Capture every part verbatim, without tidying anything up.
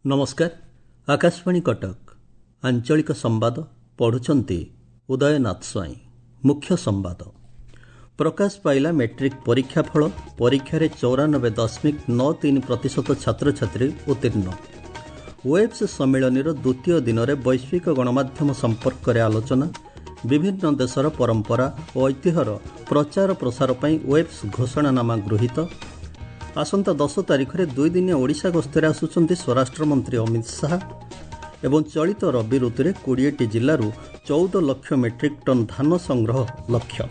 नमस्कार। आकाशवाणी कटक आंचलिक संवाद पढ़ुचंती उदयनाथ स्वाई। मुख्य संवाद। प्रकाश पाइला मैट्रिक परीक्षा फल। परीक्षार चौरानबे दशमिक नौ तीन प्रतिशत छात्र छात्री उत्तीर्ण। वेब्स सम्मिलनी द्वितीय दिन में वैश्विक गणमाध्यम संपर्क में आलोचना। विभिन्न देशर परंपरा और ऐतिह्यर प्रचार प्रसार पर वेब्स घोषणानामा गृहीत। आसंता दस तारिख में दुई दिन ओडिशा गस्तर आसुचंती स्वराष्ट्र मंत्री अमित शाह। एवं चलित रबी ऋतु में कोड़े जिलू चौदह लाख मेट्रिक टन धान संग्रह लक्ष्य।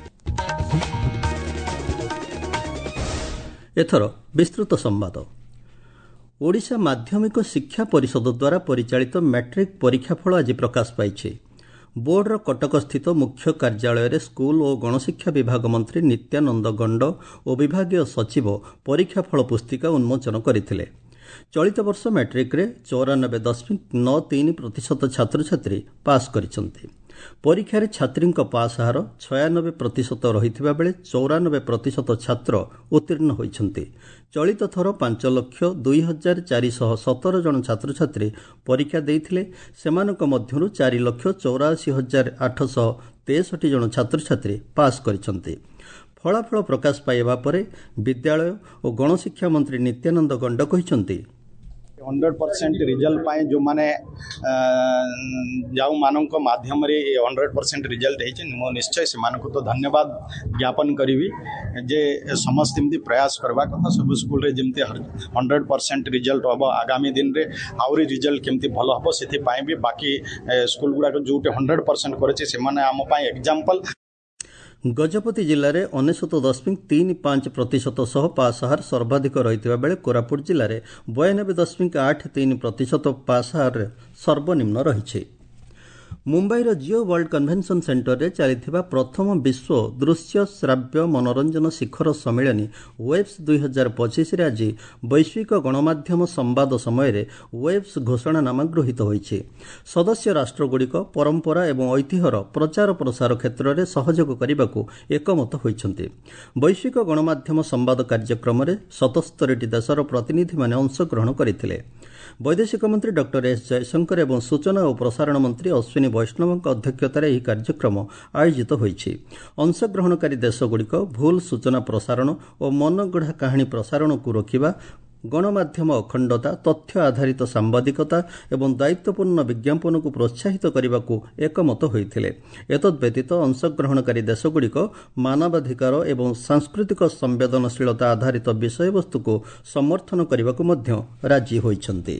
एथर विस्तृत संवाद। ओडिशा माध्यमिक शिक्षा परिषद द्वारा परिचालित मैट्रिक परीक्षाफल आज प्रकाश पाई। बोर्डर कटक स्थित मुख्य कार्यालय स्कूल और गणशिक्षा विभाग मंत्री नित्यानंद गंड और विभागीय सचिव परीक्षाफल पुस्तिका उन्मोचन करथिले। चलित वर्ष मैट्रिक रे चौरानबे दशमिक नौ तीन प्रतिशत छात्र छात्री पास करिसंती। परीक्षार छात्री पास हार छयानबे प्रतिशत रही बेले चौरानबे प्रतिशत छात्र उत्तीर्ण होइछंती। चलित थर पांच लक्ष दुई हजार चारिश सतर जन छात्र छात्री परीक्षा देइथिले। सेमानक मध्यरु चार लक्ष चौराशी हजार आठश तेसठी जन छात्र छात्री पास करिसंती। फलाफल प्रकाश पाइबा परे विद्यालय और गणशिक्षा मंत्री नित्यानंद गंड कहिसंती हंड्रेड परसेंट रिजल्ट पाए जो माने जाऊ मानक माध्यम रे हंड्रेड परसेंट रिजल्ट हो निश्चय से मानक तो धन्यवाद ज्ञापन करी जे समस्त एमती प्रयास करवा कथा सब स्कूल रे जमती हंड्रेड परसेंट रिजल्ट हम आगामी दिन रे आउरी रिजल्ट केमती भल हम से भी बाकी स्कूल गुड़ाक जो हंड्रेड परसेंट करे आम एग्जांपल। गजपति जिले में अनेशत दशमिक तीन पांच प्रतिशत सह पास हार सर्वाधिक रही बेले कोरापुट जिले में बयानबे दशमिक आठ तीन प्रतिशत पास हार सर्वनिम्न रही। मुंबईर जिओ वर्ल्ड कन्वेंशन सेंटर में चली प्रथम विश्व दृश्य श्राव्य मनोरंजन शिखर सम्मिलनी वेब्स दुई हजार पचिश आज वैश्विक गणमाध्यम संवाद समय वेब्स घोषणानामा गृहीत होइछि। सदस्य राष्ट्रगुड़िक परंपरा एवं ऐतिह्यर प्रचार प्रसार क्षेत्र में सहयोग करने को एकमत होइछन्ति। वैश्विक गणमाध्यम संवाद कार्यक्रम में सतस्तरी देशर प्रतिनिधि माने अंशग्रहण करथिले। वैदेशिक मंत्री डॉक्टर एस जयशंकर एवं सूचना और प्रसारण मंत्री अश्विनी वैष्णव अध्यक्षतार यह कार्यक्रम आयोजित होइछि। अंशग्रहणकारी देशगुड़िक भूल सूचना प्रसारण और मनगढ़ा कहानी प्रसारण को रोकिबा, गणमाध्यम अखंडता, तथ्य आधारित सांबादिकता एवं दायित्वपूर्ण विज्ञापन को प्रोत्साहित करने को एकमत होइथिले। एतद्व्यतीत अंशग्रहणकारी देशगुड़िक मानवाधिकार एवं सांस्कृतिक संवेदनशीलता आधारित विषयवस्तु को समर्थन करने को मध्य राजी होइछन्ति।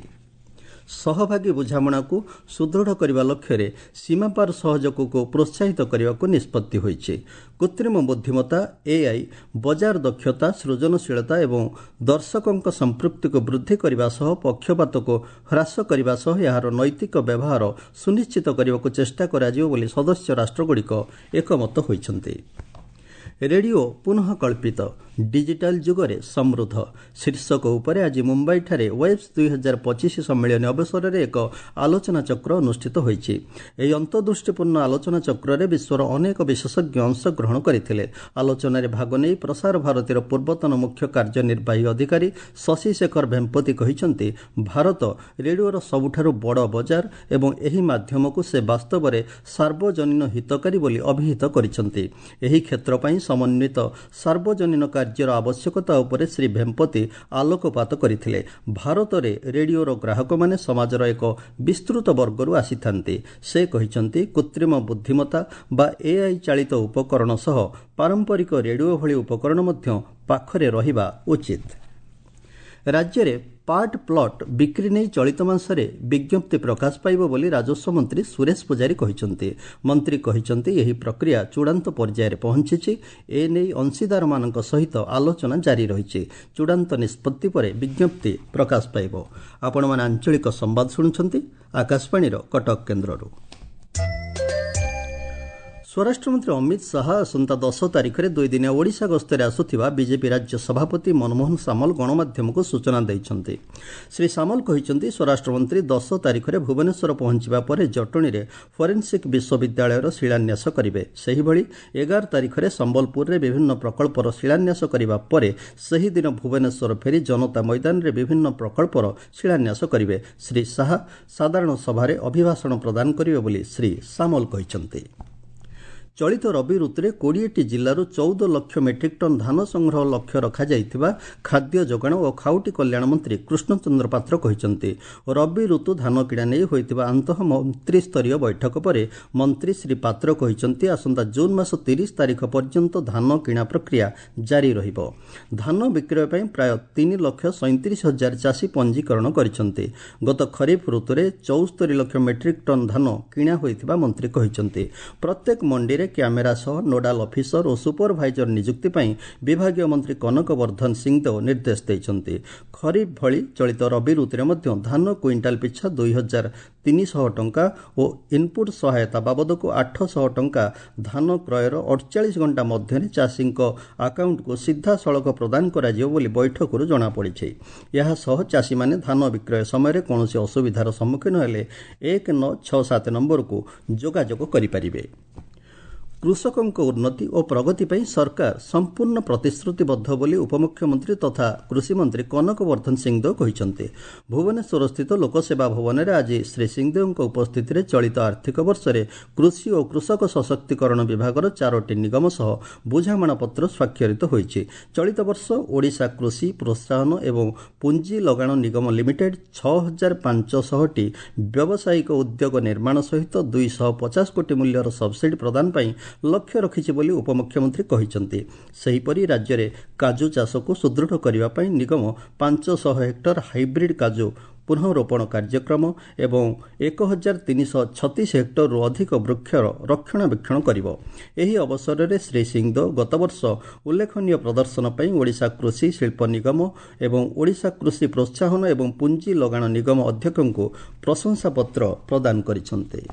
सहभागी बुझामणा को सुदृढ़ करने लक्ष्य सीमापार सहयोग को प्रोत्साहित करने को निष्पत्ति होइछि। कृत्रिम बुद्धिमत्ता एआई बजार दक्षता, सृजनशीलता एवं दर्शकों संपृक्ति को वृद्धि करने सह पक्षपात को ह्रास करने सह यार नैतिक व्यवहार सुनिश्चित करने को चेष्टा कराजियो बोली सदस्य राष्ट्रगुड़िक एकमत होइछन्ति। रेडियो पुनः कल्पित डिजिटाल जुगरे समृद्ध शीर्षक उपरे आज मुंबई ठारे वेब्स दुई हजार पचिश सम्मेलन अवसर में एक आलोचना चक्र अनुष्ठित होइछि। एही अंतर्दृष्टिपूर्ण आलोचना चक्र में विश्वर अनेक विशेषज्ञ अंशग्रहण करथिले। आलोचना रे भाग नै प्रसार भारतीर पूर्वतन मुख्य कार्यनिर्वाही अधिकारी शशि शेखर वेम्पति कहिसंती भारत रेडियोर सबुठारु बड़ बजार एवं एही माध्यम को से वास्तव में सार्वजनीन हितकारी बोली अभिहित करिसंती। एही क्षेत्र पई समन्वित सार्वजनीन राज्यर आवश्यकता उपरे श्री वेम्पति आलोकपात करथिले। भारत रे रेडियोर ग्राहक माने समाजर एक विस्तृत वर्गरु आसीथांती। से कहिसंती कृत्रिम बुद्धिमत्ता बा एआई चालित उपकरण सह पारंपरिक रेडियो भली उपकरण मध्य पाखरे रहिबा उचित। राज्य रे पार्ट प्लट बिक्री नहीं चलित मासरे विज्ञप्ति प्रकाश पाइब बोली राजस्व मंत्री सुरेश पुजारी कहिसंती। मंत्री कहिसंती यही प्रक्रिया चूड़ांत पर्याय रे पहुंचीछि। ए नै अंशीदार मानक सहित आलोचना जारी रहिछि। चूड़ांत निष्पत्ति परे विज्ञप्ति प्रकाश पाइब। आपण माने आंचलिक संवाद सुनुछंती आकाशवाणी रो कटक केन्द्ररू। ସ୍ୱରାଷ୍ଟ୍ରମନ୍ତ୍ରୀ ଅମିତ ଶାହା ଆସନ୍ତା ଦଶ ତାରିଖରେ ଦୁଇଦିନିଆ ଓଡ଼ିଶା ଗସ୍ତରେ ଆସୁଥିବା ବିଜେପି ରାଜ୍ୟ ସଭାପତି ମନମୋହନ ସାମଲ ଗଣମାଧ୍ୟମକୁ ସୂଚନା ଦେଇଛନ୍ତି। ଶ୍ରୀ ସାମଲ କହିଛନ୍ତି ସ୍ୱରାଷ୍ଟ୍ରମନ୍ତ୍ରୀ ଦଶ ତାରିଖରେ ଭୁବନେଶ୍ୱର ପହଞ୍ଚିବା ପରେ ଜଟଣୀରେ ଫରେନ୍ସିକ୍ ବିଶ୍ୱବିଦ୍ୟାଳୟର ଶିଳାନ୍ୟାସ କରିବେ। ସେହିଭଳି ଏଗାର ତାରିଖରେ ସମ୍ବଲପୁରରେ ବିଭିନ୍ନ ପ୍ରକଳ୍ପର ଶିଳାନ୍ୟାସ କରିବା ପରେ ସେହିଦିନ ଭୁବନେଶ୍ୱର ଫେରି ଜନତା ମଇଦାନରେ ବିଭିନ୍ନ ପ୍ରକଳ୍ପର ଶିଳାନ୍ୟାସ କରିବେ। ଶ୍ରୀ ଶାହା ସାଧାରଣ ସଭାରେ ଅଭିଭାଷଣ ପ୍ରଦାନ କରିବେ ବୋଲି ଶ୍ରୀ ସାମଲ କହିଛନ୍ତି। ଚଳିତ ରବି ଋତୁରେ କୋଡ଼ିଏଟି ଜିଲ୍ଲାରୁ ଚଉଦ ଲକ୍ଷ ମେଟ୍ରିକ୍ ଟନ୍ ଧାନ ସଂଗ୍ରହ ଲକ୍ଷ୍ୟ ରଖାଯାଇଥିବା ଖାଦ୍ୟ ଯୋଗାଣ ଓ ଖାଉଟି କଲ୍ୟାଣ ମନ୍ତ୍ରୀ କୃଷ୍ଣଚନ୍ଦ୍ର ପାତ୍ର କହିଛନ୍ତି। ରବି ଋତୁ ଧାନ କିଣା ନେଇ ହୋଇଥିବା ଆନ୍ତଃ ମନ୍ତ୍ରୀସ୍ତରୀୟ ବୈଠକ ପରେ ମନ୍ତ୍ରୀ ଶ୍ରୀ ପାତ୍ର କହିଛନ୍ତି ଆସନ୍ତା ଜୁନ୍ ମାସ ତିରିଶ ତାରିଖ ପର୍ଯ୍ୟନ୍ତ ଧାନ କିଣା ପ୍ରକ୍ରିୟା ଜାରି ରହିବ। ଧାନ ବିକ୍ରୟ ପାଇଁ ପ୍ରାୟ ତିନି ଲକ୍ଷ ସଇଁତିରିଶ ହଜାର ଚାଷୀ ପଞ୍ଜୀକରଣ କରିଛନ୍ତି। ଗତ ଖରିଫ ଋତୁରେ ଚଉସ୍ତରୀ ଲକ୍ଷ ମେଟ୍ରିକ୍ ଟନ୍ ଧାନ କିଣା ହୋଇଥିବା ମନ୍ତ୍ରୀ କହିଛନ୍ତି। ପ୍ରତ୍ୟେକ ମଣ୍ଡିରେ କ୍ୟାମେରା ସହ ନୋଡାଲ ଅଫିସର ଓ ସୁପରଭାଇଜର ନିଯୁକ୍ତି ପାଇଁ ବିଭାଗୀୟ ମନ୍ତ୍ରୀ କନକ ବର୍ଦ୍ଧନ ସିଂଦେଓ ନିର୍ଦ୍ଦେଶ ଦେଇଛନ୍ତି। ଖରିଫ ଭଳି ଚଳିତ ରବି ଋତୁରେ ମଧ୍ୟ ଧାନ କ୍ୱିଣ୍ଟାଲ ପିଛା ଦୁଇ ହଜାର ତିନିଶହ ଟଙ୍କା ଓ ଇନପୁଟ୍ ସହାୟତା ବାବଦକୁ ଆଠଶହ ଟଙ୍କା ଧାନ କ୍ରୟର ଅଠଚାଳିଶ ଘଣ୍ଟା ମଧ୍ୟରେ ଚାଷୀଙ୍କ ଆକାଉଣ୍ଟକୁ ସିଧାସଳଖ ପ୍ରଦାନ କରାଯିବ ବୋଲି ବୈଠକରୁ ଜଣାପଡ଼ିଛି। ଏହାସହ ଚାଷୀମାନେ ଧାନ ବିକ୍ରୟ ସମୟରେ କୌଣସି ଅସୁବିଧାର ସମ୍ମୁଖୀନ ହେଲେ ଏକ ନଅ ଛଅ ସାତ ନମ୍ବରକୁ ଯୋଗାଯୋଗ କରିପାରିବେ। କୃଷକଙ୍କ ଉନ୍ନତି ଓ ପ୍ରଗତି ପାଇଁ ସରକାର ସମ୍ପୂର୍ଣ୍ଣ ପ୍ରତିଶ୍ରୁତିବଦ୍ଧ ବୋଲି ଉପମୁଖ୍ୟମନ୍ତ୍ରୀ ତଥା କୃଷିମନ୍ତ୍ରୀ କନକ ବର୍ଦ୍ଧନ ସିଂଦେଓ କହିଛନ୍ତି। ଭୁବନେଶ୍ୱରସ୍ଥିତ ଲୋକସେବା ଭବନରେ ଆଜି ଶ୍ରୀ ସିଂଦେଓଙ୍କ ଉପସ୍ଥିତିରେ ଚଳିତ ଆର୍ଥିକ ବର୍ଷରେ କୃଷି ଓ କୃଷକ ସଶକ୍ତିକରଣ ବିଭାଗର ଚାରୋଟି ନିଗମ ସହ ବୁଝାମଣାପତ୍ର ସ୍ୱାକ୍ଷରିତ ହୋଇଛି। ଚଳିତ ବର୍ଷ ଓଡ଼ିଶା କୃଷି ପ୍ରୋତ୍ସାହନ ଏବଂ ପୁଞ୍ଜି ଲଗାଣ ନିଗମ ଲିମିଟେଡ୍ ଛଅ ହଜାର ପାଞ୍ଚଶହଟି ବ୍ୟବସାୟିକ ଉଦ୍ୟୋଗ ନିର୍ମାଣ ସହିତ ଦୁଇଶହ ପଚାଶ କୋଟି ମୂଲ୍ୟର ସବ୍ସିଡି ପ୍ରଦାନ ପାଇଁ ଲକ୍ଷ୍ୟ ରଖିଛି ବୋଲି ଉପମୁଖ୍ୟମନ୍ତ୍ରୀ କହିଛନ୍ତି। ସେହିପରି ରାଜ୍ୟରେ କାଜୁ ଚାଷକୁ ସୁଦୃଢ଼ କରିବା ପାଇଁ ନିଗମ ପାଞ୍ଚଶହ ହେକ୍ଟର ହାଇବ୍ରିଡ୍ କାଜୁ ପୁନଃରୋପଣ କାର୍ଯ୍ୟକ୍ରମ ଏବଂ ଏକ ହଜାର ତିନିଶହ ଛତିଶ ହେକ୍ଟରରୁ ଅଧିକ ବୃକ୍ଷର ରକ୍ଷଣାବେକ୍ଷଣ କରିବ। ଏହି ଅବସରରେ ଶ୍ରୀ ସିଂଦେଓ ଗତବର୍ଷ ଉଲ୍ଲେଖନୀୟ ପ୍ରଦର୍ଶନ ପାଇଁ ଓଡ଼ିଶା କୃଷି ଶିଳ୍ପ ନିଗମ ଏବଂ ଓଡ଼ିଶା କୃଷି ପ୍ରୋତ୍ସାହନ ଏବଂ ପୁଞ୍ଜି ଲଗାଣ ନିଗମ ଅଧ୍ୟକ୍ଷଙ୍କୁ ପ୍ରଶଂସାପତ୍ର ପ୍ରଦାନ କରିଛନ୍ତି।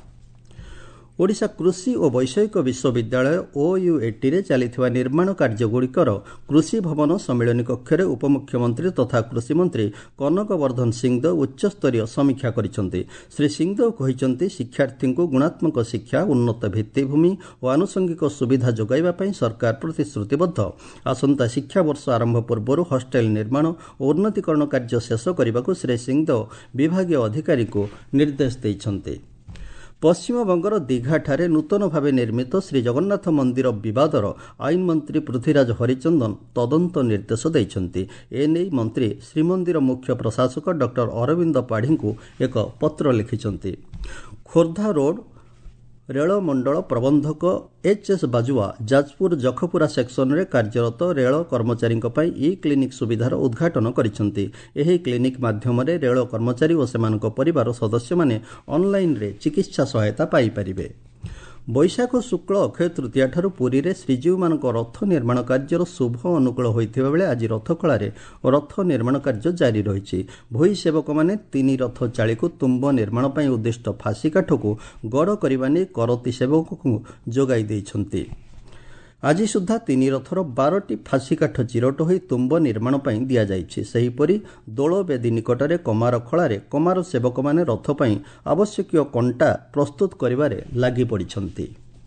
ଓଡ଼ିଶା କୃଷି ଓ ବୈଷୟିକ ବିଶ୍ୱବିଦ୍ୟାଳୟ ଓୟୁଏଟିରେ ଚାଲିଥିବା ନିର୍ମାଣ କାର୍ଯ୍ୟଗୁଡ଼ିକର କୃଷି ଭବନ ସମ୍ମିଳନୀ କକ୍ଷରେ ଉପମୁଖ୍ୟମନ୍ତ୍ରୀ ତଥା କୃଷିମନ୍ତ୍ରୀ କନକ ବର୍ଦ୍ଧନ ସିଂଦେଓ ଉଚ୍ଚସ୍ତରୀୟ ସମୀକ୍ଷା କରିଛନ୍ତି। ଶ୍ରୀ ସିଂଦେଓ କହିଛନ୍ତି ଶିକ୍ଷାର୍ଥୀଙ୍କୁ ଗୁଣାତ୍ମକ ଶିକ୍ଷା, ଉନ୍ନତ ଭିତ୍ତିଭୂମି ଓ ଆନୁଷଙ୍ଗିକ ସୁବିଧା ଯୋଗାଇବା ପାଇଁ ସରକାର ପ୍ରତିଶ୍ରୁତିବଦ୍ଧ। ଆସନ୍ତା ଶିକ୍ଷାବର୍ଷ ଆରମ୍ଭ ପୂର୍ବରୁ ହଷ୍ଟେଲ ନିର୍ମାଣ ଓ ଉନ୍ନତୀକରଣ କାର୍ଯ୍ୟ ଶେଷ କରିବାକୁ ଶ୍ରୀ ସିଂଦେଓ ବିଭାଗୀୟ ଅଧିକାରୀଙ୍କୁ ନିର୍ଦ୍ଦେଶ ଦେଇଛନ୍ତି। ପଶ୍ଚିମବଙ୍ଗର ଦୀଘାଠାରେ ନୂତନ ଭାବେ ନିର୍ମିତ ଶ୍ରୀ ଜଗନ୍ନାଥ ମନ୍ଦିର ବିବାଦର ଆଇନମନ୍ତ୍ରୀ ପୃଥ୍ୱୀରାଜ ହରିଚନ୍ଦନ ତଦନ୍ତ ନିର୍ଦ୍ଦେଶ ଦେଇଛନ୍ତି। ଏନେଇ ମନ୍ତ୍ରୀ ଶ୍ରୀମନ୍ଦିର ମୁଖ୍ୟ ପ୍ରଶାସକ ଡକ୍ଟର ଅରବିନ୍ଦ ପାଢ଼ୀଙ୍କୁ ଏକ ପତ୍ର ଲେଖିଛନ୍ତି। ଖୋର୍ଦ୍ଧା ରୋଡ୍ ରେଳ ମଣ୍ଡଳ ପ୍ରବନ୍ଧକ ଏଚ୍ ଏସ୍ ବାଜୁଆ ଯାଜପୁର ଜଖପୁରା ସେକ୍ସନରେ କାର୍ଯ୍ୟରତ ରେଳ କର୍ମଚାରୀଙ୍କ ପାଇଁ ଇ କ୍ଲିନିକ୍ ସୁବିଧାର ଉଦ୍ଘାଟନ କରିଛନ୍ତି। ଏହି କ୍ଲିନିକ୍ ମାଧ୍ୟମରେ ରେଳ କର୍ମଚାରୀ ଓ ସେମାନଙ୍କ ପରିବାର ସଦସ୍ୟମାନେ ଅନ୍ଲାଇନ୍ରେ ଚିକିତ୍ସା ସହାୟତା ପାଇପାରିବେ। ବୈଶାଖ ଶୁକ୍ଳ ଅକ୍ଷୟ ତୃତୀୟାଠାରୁ ପୁରୀରେ ଶ୍ରୀଜୀଉମାନଙ୍କ ରଥ ନିର୍ମାଣ କାର୍ଯ୍ୟର ଶୁଭ ଅନୁକୂଳ ହୋଇଥିବା ବେଳେ ଆଜି ରଥଖଳାରେ ରଥ ନିର୍ମାଣ କାର୍ଯ୍ୟ ଜାରି ରହିଛି। ଭୋଇ ସେବକମାନେ ତିନି ରଥ ଚାଳିକୁ ତୁମ୍ବ ନିର୍ମାଣ ପାଇଁ ଉଦ୍ଦିଷ୍ଟ ଫାଶୀ କାଠକୁ ଗଡ଼ କରିବା ନେଇ କରତି ସେବକଙ୍କୁ ଯୋଗାଇ ଦେଇଛନ୍ତି। ଆଜି ସୁଦ୍ଧା ତିନି ରଥର ବାରଟି ଫାଶୀ କାଠ ଚିରଟ ହୋଇ ତୁମ୍ବ ନିର୍ମାଣ ପାଇଁ ଦିଆଯାଇଛି। ସେହିପରି ଦୋଳବେଦୀ ନିକଟରେ କମାର ଖଳାରେ କମାର ସେବକମାନେ ରଥ ପାଇଁ ଆବଶ୍ୟକୀୟ କଣ୍ଟା ପ୍ରସ୍ତୁତ କରିବାରେ ଲାଗି ପଡ଼ିଛନ୍ତି।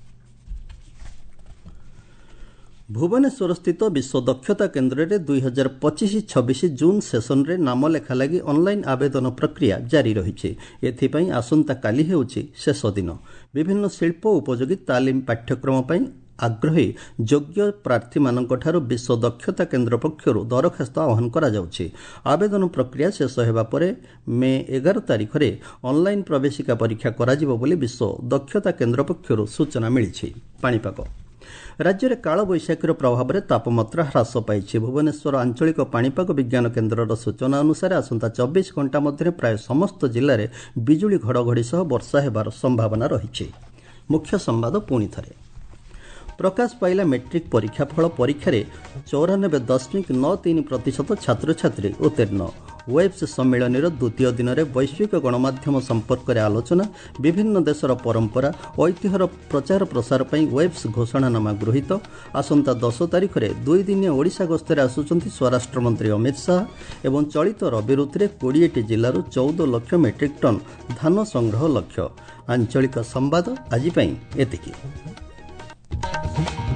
ଭୁବନେଶ୍ୱରସ୍ଥିତ ବିଶ୍ୱ ଦକ୍ଷତା କେନ୍ଦ୍ରରେ ଦୁଇ ହଜାର ପଚିଶ ଛବିଶ ଜୁନ୍ ସେସନରେ ନାମଲେଖା ଲାଗି ଅନ୍ଲାଇନ୍ ଆବେଦନ ପ୍ରକ୍ରିୟା ଜାରି ରହିଛି। ଏଥିପାଇଁ ଆସନ୍ତାକାଲି ହେଉଛି ଶେଷ ଦିନ। ବିଭିନ୍ନ ଶିଳ୍ପ ଉପଯୋଗୀ ତାଲିମ ପାଠ୍ୟକ୍ରମ ପାଇଁ ଆଗ୍ରହୀ ଯୋଗ୍ୟ ପ୍ରାର୍ଥୀମାନଙ୍କଠାରୁ ବିଶ୍ୱ ଦକ୍ଷତା କେନ୍ଦ୍ର ପକ୍ଷରୁ ଦରଖାସ୍ତ ଆହ୍ୱାନ କରାଯାଉଛି। ଆବେଦନ ପ୍ରକ୍ରିୟା ଶେଷ ହେବା ପରେ ମେ ଏଗାର ତାରିଖରେ ଅନ୍ଲାଇନ୍ ପ୍ରବେଶିକା ପରୀକ୍ଷା କରାଯିବ ବୋଲି ବିଶ୍ୱ ଦକ୍ଷତା କେନ୍ଦ୍ର ପକ୍ଷରୁ ସୂଚନା ମିଳିଛି। ପାଣିପାଗ ରାଜ୍ୟରେ କାଳବୈଶାଖୀର ପ୍ରଭାବରେ ତାପମାତ୍ରା ହ୍ରାସ ପାଇଛି। ଭୁବନେଶ୍ୱର ଆଞ୍ଚଳିକ ପାଣିପାଗ ବିଜ୍ଞାନ କେନ୍ଦ୍ରର ସୂଚନା ଅନୁସାରେ ଆସନ୍ତା ଚବିଶ ଘଣ୍ଟା ମଧ୍ୟରେ ପ୍ରାୟ ସମସ୍ତ ଜିଲ୍ଲାରେ ବିଜୁଳି ଘଡ଼ଘଡ଼ି ସହ ବର୍ଷା ହେବାର ସମ୍ଭାବନା ରହିଛି। ମୁଖ୍ୟ ସମ୍ବାଦ ପୁଣି ଥରେ ପ୍ରକାଶ ପାଇଲା ମେଟ୍ରିକ୍ ପରୀକ୍ଷା ଫଳ। ପରୀକ୍ଷାରେ ଚଉରାନବେ ଦଶମିକ ନଅ ତିନି ପ୍ରତିଶତ ଛାତ୍ରଛାତ୍ରୀ ଉତ୍ତୀର୍ଣ୍ଣ। ওয়েবস সম্মিଳନୀର ଦ୍ୱିତୀୟ ଦିନରେ ବୈଶ୍ୱିକ ଗଣମାଧ୍ୟମ ସମ୍ପର୍କରେ ଆଲୋଚନା, ବିଭିନ୍ନ ଦେଶର ପରମ୍ପରା, ଐତିହ୍ୟର ପ୍ରଚାର ପ୍ରସାର ପାଇଁ ୱେବ୍ସ ଘୋଷଣାନାମା ଗୃହୀତ। ଆସନ୍ତା ଦଶ ତାରିଖରେ ଦୁଇଦିନିଆ ଓଡ଼ିଶା ଗସ୍ତରେ ଆସୁଛନ୍ତି ସ୍ୱରାଷ୍ଟ୍ରମନ୍ତ୍ରୀ ଅମିତ ଶାହା ଏବଂ ଚଳିତ ରବି ଋତୁରେ କୋଡ଼ିଏଟି ଜିଲ୍ଲାରୁ ଚଉଦ ଲକ୍ଷ ମେଟ୍ରିକ୍ ଟନ୍ ଧାନ ସଂଗ୍ରହ ଲକ୍ଷ୍ୟ। ଆଞ୍ଚଳିକ ସମ୍ବାଦ ଆଜି ପାଇଁ ଏତିକି।